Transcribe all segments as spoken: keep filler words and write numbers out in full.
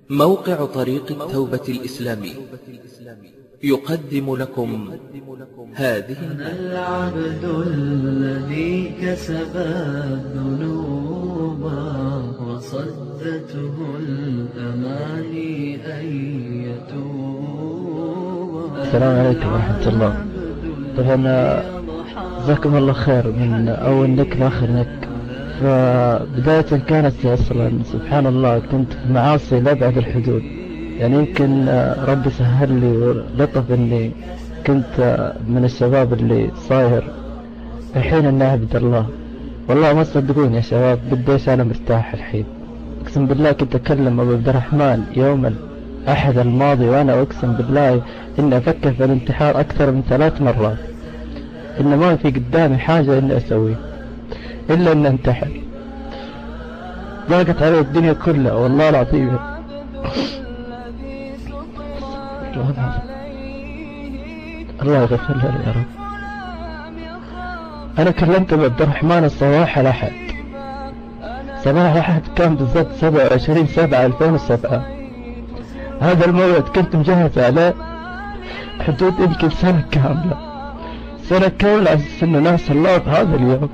موقع طريق التوبة الإسلامي يقدم لكم هذه أنا العبد الذي كسب الذنوب وصدته الأماني أن يتوب. السلام عليكم ورحمة الله. طبعا جزاكم الله خير من أول نك لآخر نك. فبداية كانت أصلا سبحان الله كنت في معاصي لأبعد الحدود، يعني يمكن ربي سهل لي ولطف إني كنت من الشباب اللي صاير الحين إني أعبد الله. والله ما تصدقون يا شباب قديش أنا مرتاح الحين، أقسم بالله. كنت أكلم أبو عبد الرحمن يوم الأحد الماضي وأنا أقسم بالله إني أفكر في الانتحار أكثر من ثلاث مرات، إن ما في قدامي حاجة إني أسويه إلا إن أنتحر. ضاقت علي الدنيا كلها والله العظيم. الله يغفر له يا رب. أنا كلمت أبو عبد الرحمن الصباح الأحد، صباح الأحد كان بالضبط سبعة وعشرين سبعة ألفين وسبعة. هذا الموعد كنت مجهز عليه حدود يمكن سنة كاملة، سنة كاملة على أساس إنه ناس الله بهذا اليوم.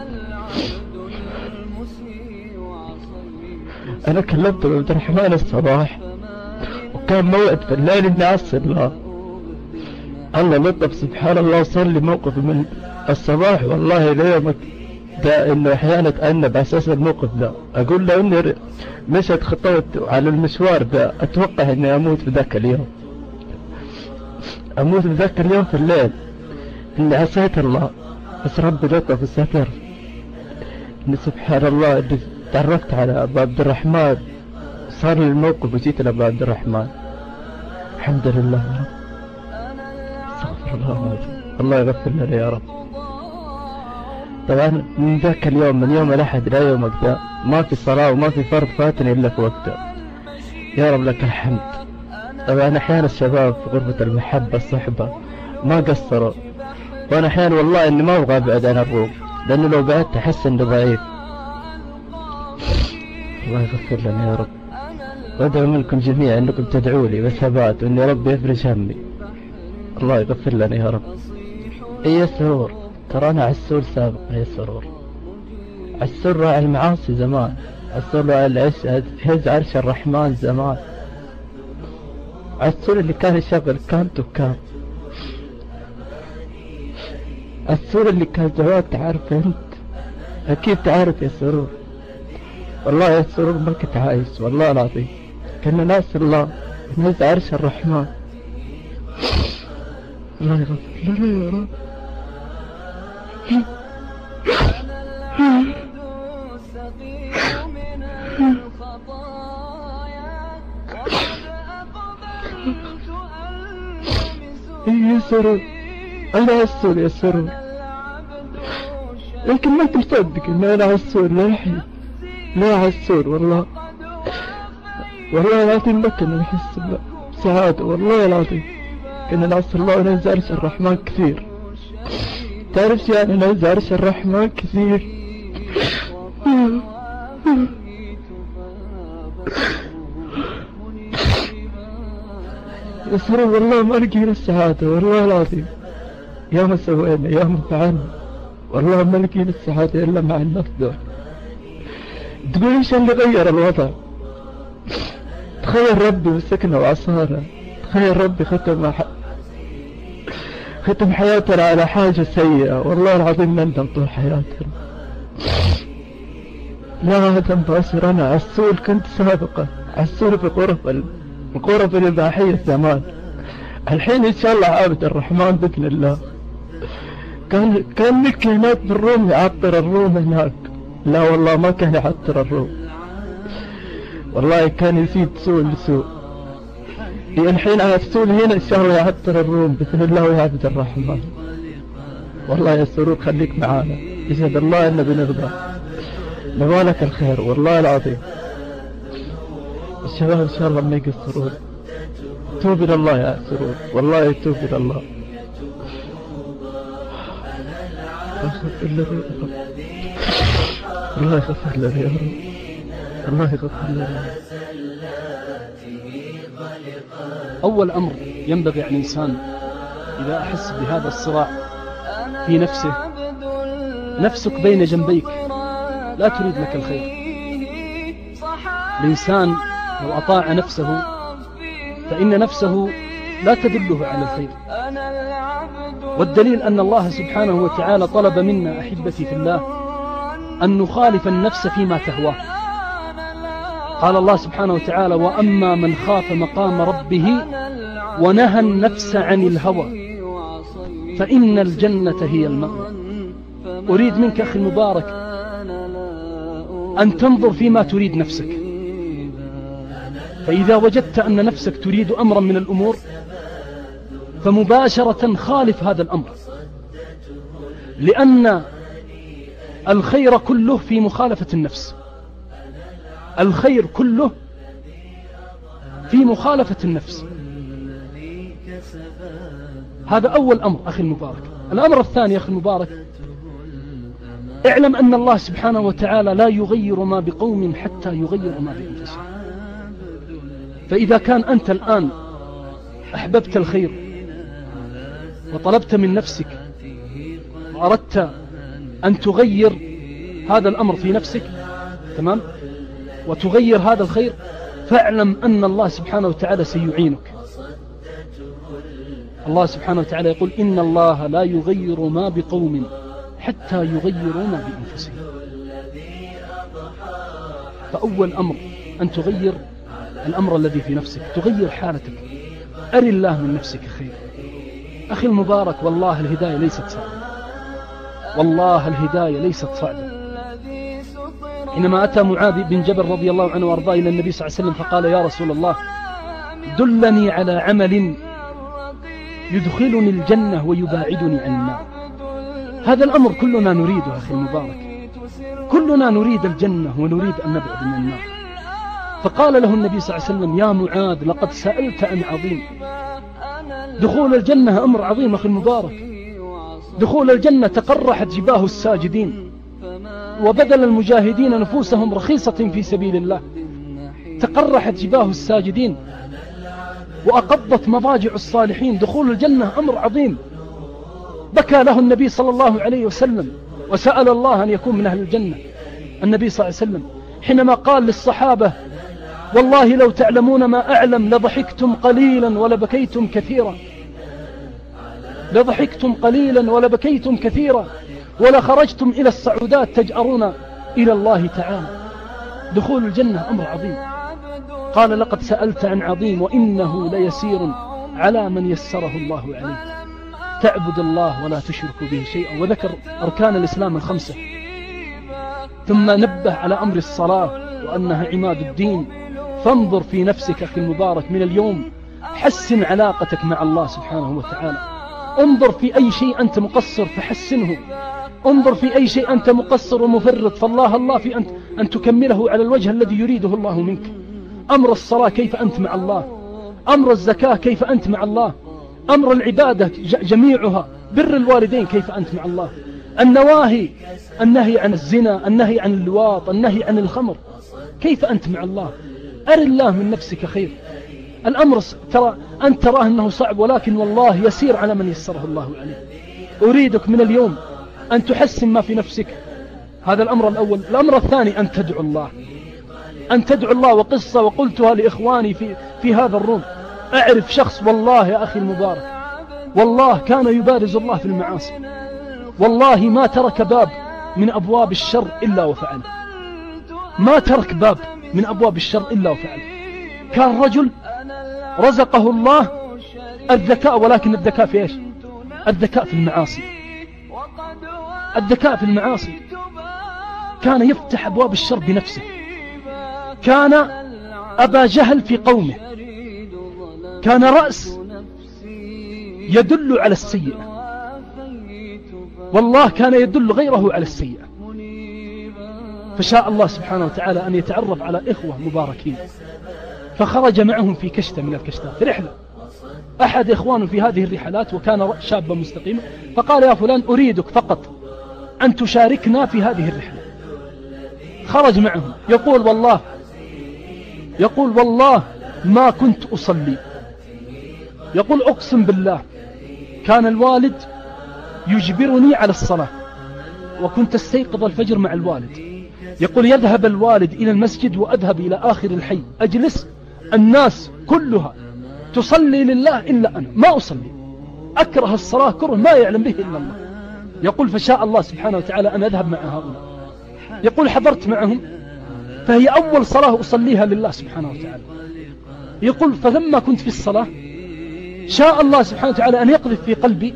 أنا كلمت أبو عبد الرحمن الصباح وكان موعد في الليل إني أعصي الله. الله لطف سبحان الله، وصل لي موقف من الصباح والله ليومك ده إنه أحيانا أتأنب على أساس الموقف ده. أقول له إني مشت خطوت على المشوار ده، أتوقع إني أموت في ذاك اليوم، أموت في ذاك اليوم في الليل إني عصيت الله. بس ربي لطف وستر إني سبحان الله إني تعرفت على أبو عبد الرحمن، صار لي الموقف وجيت لأبو عبد الرحمن. الحمد لله يا رب. استغفر الله العظيم. الله يغفر لنا يا رب. طبعا من ذاك اليوم من يوم الأحد إلى يومك ده ما في صلاة وما في فرض فاتني إلا في وقته. يا رب لك الحمد. طبعا أحيانا الشباب في غرفة المحبة الصحبة ما قصروا، وأنا أحيانا والله إني ما أبغى أبعد عن الروم، لأنه لو بعدت أحس إني ضعيف. الله يغفر لنا يا رب. وأدعو منكم جميعا أنكم تدعوا لي بثبات وأن ربي يفرج همي. الله يغفر لنا يا رب. إيه يا سرور، ترى أنا عسول سابق يا سرور. عسول راعي المعاصي زمان، عسول راعي العش هز عرش الرحمن زمان، عسول اللي كان يشغل كام تكام، عسول اللي كان زمان. تعرف أنت أكيد تعرف يا سرور. والله يا سرور ما كنت عايش والله العظيم، كنا ناس الله نهز عرش الرحمن. الله يغفر لنا يا رب. يا سرور أنا عسول يا سرور، لكن ما تصدق إن أنا عسول للحين. لا عسول والله، والله العظيم ما كنا نحس بسعادة والله العظيم. كنا نعصي الله وننزل عرش الرحمن كثير. تعرف يعني ننزل عرش الرحمن كثير. يا سرور والله ما لقينا السعادة والله العظيم. يا ما سوينا يا ما فعلنا، والله ما لقينا السعادة إلا مع النفس دول. تقول ايش اللي غير الوضع؟ تخيل ربي مسكنا وعصانا، تخيل ربي ختم ح... ختم حياتنا على حاجة سيئة. والله العظيم نندم طول حياتنا. لا هذا مباشر. أنا عسول كنت سابقا، عسول في غرف ال... غرف الإباحية زمان. الحين إن شاء الله عابد الرحمن بإذن الله. كان كان لك هناك بالروم يعطر الروم هناك. لا والله ما كان يعطر الروم، والله كان يزيد سوء لسوء. الحين عسول هنا إن شاء الله يعطر الروم بإذن الله ويعبد الرحمن. والله يا سرور خليك معانا، يشهد الله إننا بنرضى، نبالك الخير والله العظيم. الشباب إن شاء الله ما يقصرون. توب إلى الله يا سرور، والله توب إلى الله. الله يغفر لنا يا رب، الله يغفر لنا. أول أمر ينبغي على الإنسان إذا أحس بهذا الصراع في نفسه، نفسك بين جنبيك لا تريد لك الخير. الإنسان لو أطاع نفسه فإن نفسه لا تدله على الخير، والدليل أن الله سبحانه وتعالى طلب منا أحبتي في الله أن نخالف النفس فيما تهواه. قال الله سبحانه وتعالى: وأما من خاف مقام ربه ونهى النفس عن الهوى فإن الجنة هي المأوى. أريد منك أخي المبارك أن تنظر فيما تريد نفسك، فإذا وجدت أن نفسك تريد أمرا من الأمور فمباشرة خالف هذا الأمر، لأن الخير كله في مخالفة النفس. الخير كله في مخالفة النفس. هذا أول أمر أخي المبارك. الأمر الثاني أخي المبارك، اعلم أن الله سبحانه وتعالى لا يغير ما بقوم حتى يغير ما بأنفسهم. فإذا كان أنت الآن أحببت الخير وطلبت من نفسك وأردت أن تغير هذا الأمر في نفسك، تمام، وتغير هذا الخير، فاعلم أن الله سبحانه وتعالى سيعينك. الله سبحانه وتعالى يقول: إن الله لا يغير ما بقوم حتى يغيروا ما بأنفسهم. فأول أمر أن تغير الأمر الذي في نفسك، تغير حالتك، أري الله من نفسك خير. أخي المبارك، والله الهداية ليست صعبة، والله الهداية ليست صعبة. حينما أتى معاذ بن جبل رضي الله عنه وأرضاه إلى النبي صلى الله عليه وسلم فقال: يا رسول الله دلني على عمل يدخلني الجنة ويباعدني عن النار. هذا الأمر كلنا نريده أخي المبارك، كلنا نريد الجنة ونريد أن نبعد من النار. فقال له النبي صلى الله عليه وسلم: يا معاذ لقد سألت عن عظيم. دخول الجنة أمر عظيم أخي المبارك. دخول الجنة تقرحت جباه الساجدين، وبذل المجاهدين نفوسهم رخيصة في سبيل الله. تقرحت جباه الساجدين وأقضت مضاجع الصالحين. دخول الجنة أمر عظيم. بكى له النبي صلى الله عليه وسلم وسأل الله أن يكون من أهل الجنة. النبي صلى الله عليه وسلم حينما قال للصحابة: والله لو تعلمون ما أعلم لضحكتم قليلا ولبكيتم كثيرا، لضحكتم قليلا ولبكيتم كثيرا، ولخرجتم إلى الصعودات تجأرون إلى الله تعالى. دخول الجنة أمر عظيم. قال: لقد سألت عن عظيم وإنه ليسير على من يسره الله عليه. تعبد الله ولا تشرك به شيئا. وذكر أركان الإسلام الخمسة، ثم نبه على أمر الصلاة وأنها عماد الدين. فانظر في نفسك أخي المبارك من اليوم، حسن علاقتك مع الله سبحانه وتعالى. انظر في أي شيء أنت مقصر فحسنه، انظر في أي شيء أنت مقصر ومفرط فالله الله في أن, أن تكمله على الوجه الذي يريده الله منك. أمر الصلاة كيف أنت مع الله، أمر الزكاة كيف أنت مع الله، أمر العبادة جميعها، بر الوالدين كيف أنت مع الله، النواهي، النهي عن الزنا، النهي عن اللواط، النهي عن الخمر، كيف أنت مع الله. أر الله من نفسك خير. الأمر ترى أنت تراه أنه صعب، ولكن والله يسير على من يسره الله عليه. أريدك من اليوم أن تحسن ما في نفسك. هذا الأمر الأول. الأمر الثاني أن تدعو الله، أن تدعو الله. وقصة وقلتها لإخواني في, في هذا الروم. أعرف شخص والله يا أخي المبارك، والله كان يبارز الله في المعاصي، والله ما ترك باب من أبواب الشر إلا وفعل، ما ترك باب من أبواب الشر إلا وفعل. كان رجل رزقه الله الذكاء، ولكن الذكاء في إيش؟ الذكاء في المعاصي، الذكاء في المعاصي. كان يفتح أبواب الشر بنفسه. كان أبا جهل في قومه، كان رأس يدل على السيئة، والله كان يدل غيره على السيئة. فشاء الله سبحانه وتعالى أن يتعرف على إخوة مباركين، فخرج معهم في كشتة من الكشتات، في رحلة. أحد إخوانه في هذه الرحلات وكان شابا مستقيما، فقال: يا فلان أريدك فقط أن تشاركنا في هذه الرحلة. خرج معهم، يقول والله يقول والله ما كنت أصلي. يقول أقسم بالله كان الوالد يجبرني على الصلاة، وكنت استيقظ الفجر مع الوالد. يقول يذهب الوالد إلى المسجد وأذهب إلى آخر الحي أجلس، الناس كلها تصلي لله إلا أنا ما أصلي، أكره الصلاة كره ما يعلم به إلا الله. يقول فشاء الله سبحانه وتعالى أن أذهب مع هؤلاء. يقول حضرت معهم فهي أول صلاة أصليها لله سبحانه وتعالى. يقول فلما كنت في الصلاة شاء الله سبحانه وتعالى أن يقذف في قلبي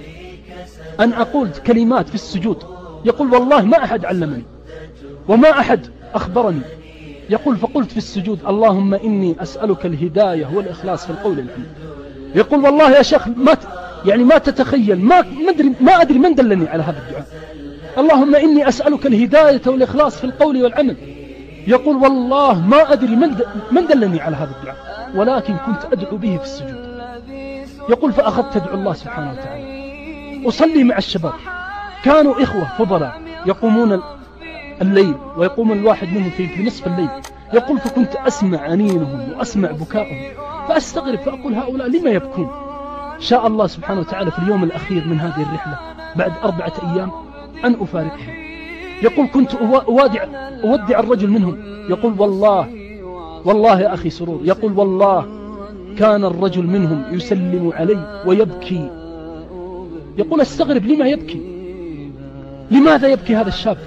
أن أقول كلمات في السجود. يقول والله ما أحد علمني وما أحد أخبرني. يقول فقلت في السجود اللهم إني أسألك الهداية والإخلاص في القول والعمل. يقول والله يا شيخ ما ت... يعني ما تتخيل ما ما أدري ما أدري من دلني على هذا الدعاء. اللهم إني أسألك الهداية والإخلاص في القول والعمل. يقول والله ما أدري من د... من دلني على هذا الدعاء، ولكن كنت أدعو به في السجود. يقول فأخذت أدعو الله سبحانه وتعالى. أصلي مع الشباب، كانوا إخوة فضلاء يقومون الليل ويقوم الواحد منهم في, في نصف الليل. يقول فكنت أسمع أنينهم وأسمع بكاءهم فأستغرب فأقول هؤلاء لما يبكون. شاء الله سبحانه وتعالى في اليوم الأخير من هذه الرحلة بعد أربعة أيام أن أفارقهم. يقول كنت أودع, أودع الرجل منهم. يقول والله والله يا أخي سرور، يقول والله كان الرجل منهم يسلم علي ويبكي. يقول استغرب لما يبكي، لماذا يبكي هذا الشاب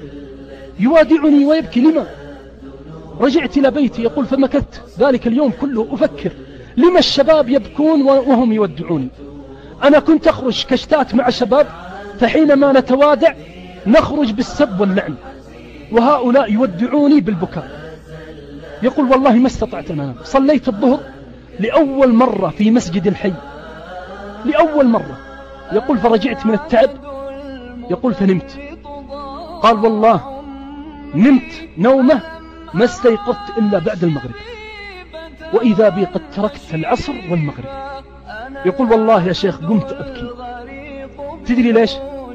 يوادعني ويبكي لما؟ رجعت إلى بيتي يقول فمكثت ذلك اليوم كله أفكر لما الشباب يبكون وهم يودعوني. أنا كنت أخرج كشتات مع شباب، فحينما نتوادع نخرج بالسب واللعن، وهؤلاء يودعوني بالبكاء. يقول والله ما استطعت أن أنام. صليت الظهر لأول مرة في مسجد الحي لأول مرة. يقول فرجعت من التعب. يقول فنمت. قال والله نمت نومة ما استيقظت إلا بعد المغرب، وإذا بي قد تركت العصر والمغرب. يقول والله يا شيخ قمت أبكي. تدري ليش؟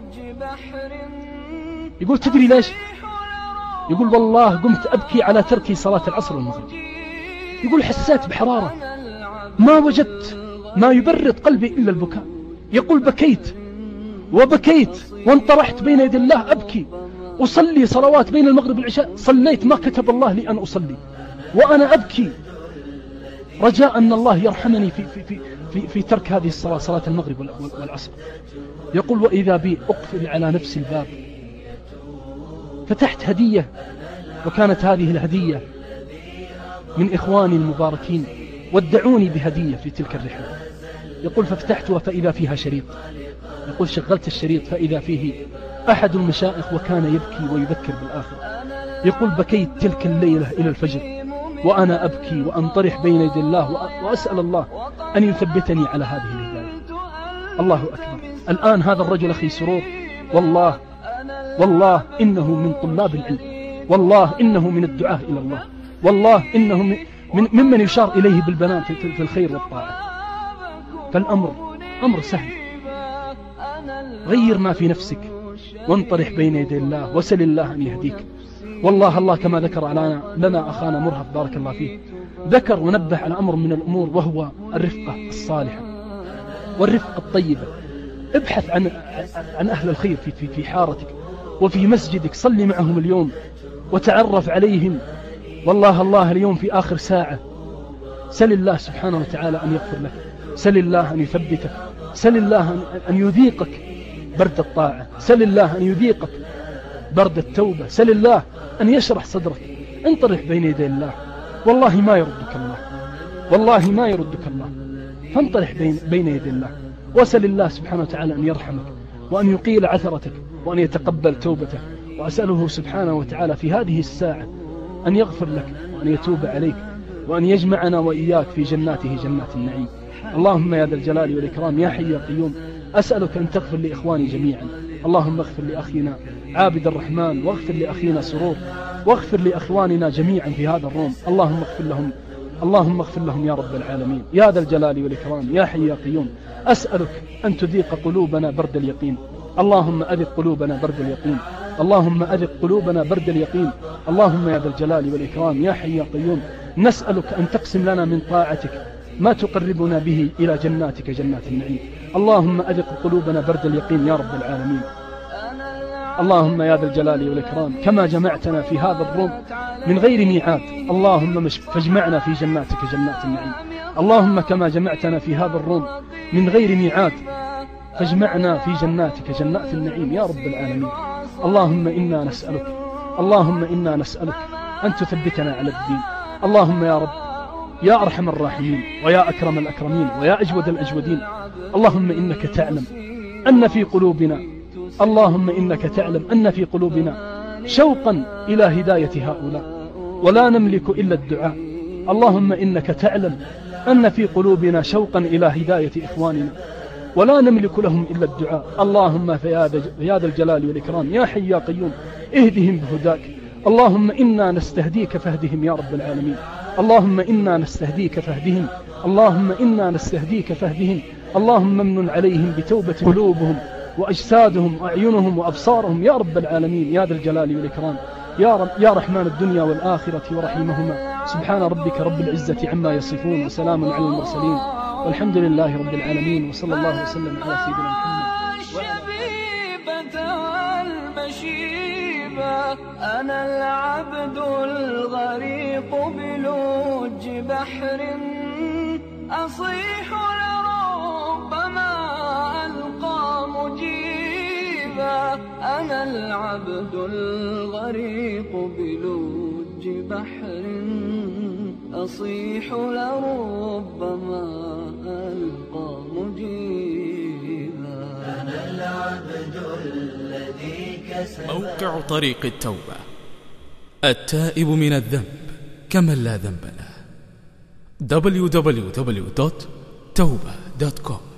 يقول تدري ليش؟ يقول والله قمت أبكي على تركي صلاة العصر والمغرب. يقول حسيت بحرارة ما وجدت ما يبرد قلبي إلا البكاء. يقول بكيت وبكيت وانطرحت بين يدي الله أبكي. أصلي صلوات بين المغرب والعشاء، صليت ما كتب الله لي أن أصلي وأنا أبكي رجاء أن الله يرحمني في, في, في, في, في ترك هذه الصلاة، صلاة المغرب والعصر. يقول وإذا بي أقفل على نفس الباب، فتحت هدية، وكانت هذه الهدية من إخواني المباركين ودعوني بهدية في تلك الرحلة. يقول ففتحتها فإذا فيها شريط. يقول شغلت الشريط فإذا فيه أحد المشائخ وكان يبكي ويذكر بالآخر. يقول بكيت تلك الليلة إلى الفجر وأنا أبكي وأنطرح بين يدي الله وأسأل الله أن يثبتني على هذه الهداية. الله أكبر. الآن هذا الرجل أخي سرور والله والله إنه من طلاب العلم، والله إنه من الدعاة إلى الله، والله إنه من ممن يشار إليه بالبنان في الخير والطاعة. فالأمر أمر سهل. غير ما في نفسك وانطرح بين يدي الله وسل الله أن يهديك. والله الله كما ذكر لنا, لنا أخانا مرهف بارك الله فيه، ذكر ونبه على أمر من الأمور وهو الرفقة الصالحة والرفقة الطيبة. ابحث عن عن أهل الخير في في في حارتك وفي مسجدك، صلي معهم اليوم وتعرف عليهم. والله الله اليوم في آخر ساعة سل الله سبحانه وتعالى أن يغفر لك، سل الله أن يثبتك، سل الله أن يذيقك برد الطاعة، سل الله أن يذيقك برد التوبة، سل الله أن يشرح صدرك. انطرح بين يدي الله، والله ما يردك الله، والله ما يردك الله. فانطرح بين, بين يدي الله وسل الله سبحانه وتعالى أن يرحمك وأن يقيل عثرتك وأن يتقبل توبتك. وأسأله سبحانه وتعالى في هذه الساعة أن يغفر لك وأن يتوب عليك وأن يجمعنا وإياك في جناته جنات النعيم. اللهم يا ذا الجلال والإكرام يا حي يا قيوم أسألك أن تغفر لإخواني جميعا. اللهم اغفر لأخينا عابد الرحمن، واغفر لأخينا سرور، واغفر لأخواننا جميعا في هذا الروم. اللهم اغفر لهم، اللهم اغفر لهم يا رب العالمين يا ذا الجلال والإكرام يا حي يا قيوم. أسألك أن تذيق قلوبنا برد اليقين. اللهم أذق قلوبنا برد اليقين، اللهم أذق قلوبنا برد اليقين. اللهم يا ذا الجلال والإكرام يا حي يا قيوم نسألك أن تقسم لنا من طاعتك ما تقربنا به إلى جناتك جنات النعيم. اللهم أذق قلوبنا برد اليقين يا رب العالمين. اللهم يا ذا الجلال والإكرام كما جمعتنا في هذا الروم من غير ميعاد، اللهم فاجمعنا في جناتك جنات النعيم. اللهم كما جمعتنا في هذا الروم من غير ميعاد فاجمعنا في جناتك جنات النعيم يا رب العالمين. اللهم إنا نسألك اللهم إنا نسألك أن تثبتنا على الدين. اللهم يا رب يا أرحم الراحمين ويا أكرم الأكرمين ويا أجود الأجودين، اللهم إنك تعلم أن في قلوبنا اللهم إنك تعلم أن في قلوبنا شوقا إلى هداية هؤلاء ولا نملك إلا الدعاء. اللهم إنك تعلم أن في قلوبنا شوقا إلى هداية إخواننا ولا نملك لهم إلا الدعاء. اللهم فيا ذا الجلال والإكرام يا حي يا قيوم اهدهم بهداك. اللهم إنا نستهديك فاهدهم يا رب العالمين. اللهم إنا نستهديك فاهدهم اللهم إنا نستهديك فاهدهم. اللهم امن عليهم بتوبة قلوبهم وأجسادهم وأعينهم وأبصارهم يا رب العالمين يا ذا الجلال والإكرام يا, رب يا رحمن الدنيا والآخرة ورحيمهما. سبحان ربك رب العزة عما يصفون وسلام على المرسلين والحمد لله رب العالمين وصلى الله وسلم على سيدنا محمد. الشبيبة والمشيبة أنا العبد الغريق بلوج بحر أصيح لربما ألقى مجيبا. أنا العبد الغريق بلوج بحر أصيح لربما ألقى مجيبا. أنا العبد الذي كسب. موقع طريق التوبة، التائب من الذنب كمن لا ذنب له. دبليو دبليو دبليو دوت توبة دوت كوم